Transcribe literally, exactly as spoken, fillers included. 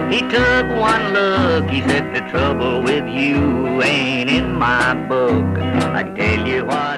He took one look, he said, the trouble with you ain't in my book. I tell you what